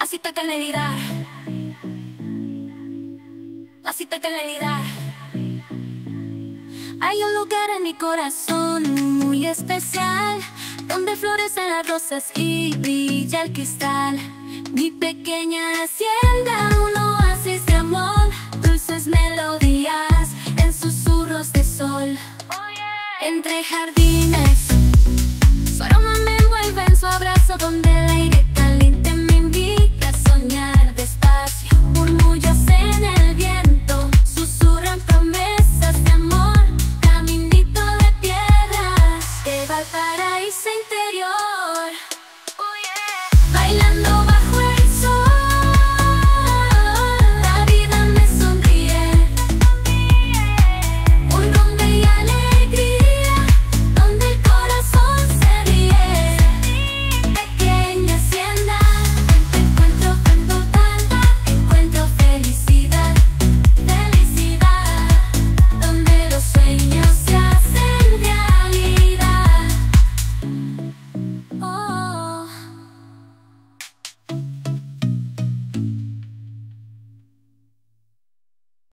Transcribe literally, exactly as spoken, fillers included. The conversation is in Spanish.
cita calidad, la cita calidad. Hay un lugar en mi corazón muy especial, donde florecen las rosas y brilla el cristal. Mi pequeña hacienda, un oasis de amor, dulces melodías en susurros de sol. Entre jardines